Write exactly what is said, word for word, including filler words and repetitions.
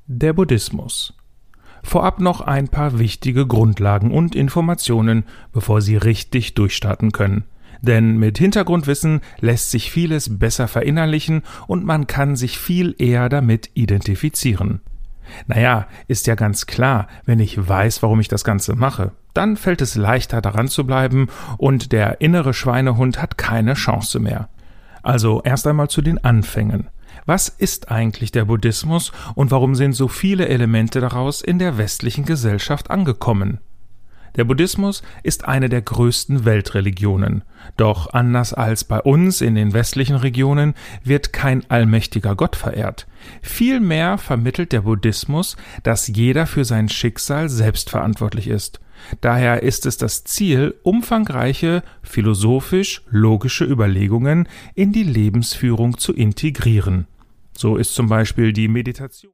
Der Buddhismus. Vorab noch ein paar wichtige Grundlagen und Informationen, bevor Sie richtig durchstarten können. Denn mit Hintergrundwissen lässt sich vieles besser verinnerlichen und man kann sich viel eher damit identifizieren. Naja, ist ja ganz klar, wenn ich weiß, warum ich das Ganze mache, dann fällt es leichter daran zu bleiben und der innere Schweinehund hat keine Chance mehr. Also erst einmal zu den Anfängen. Was ist eigentlich der Buddhismus und warum sind so viele Elemente daraus in der westlichen Gesellschaft angekommen? Der Buddhismus ist eine der größten Weltreligionen. Doch anders als bei uns in den westlichen Regionen wird kein allmächtiger Gott verehrt. Vielmehr vermittelt der Buddhismus, dass jeder für sein Schicksal selbst verantwortlich ist. Daher ist es das Ziel, umfangreiche, philosophisch-logische Überlegungen in die Lebensführung zu integrieren. So ist zum Beispiel die Meditation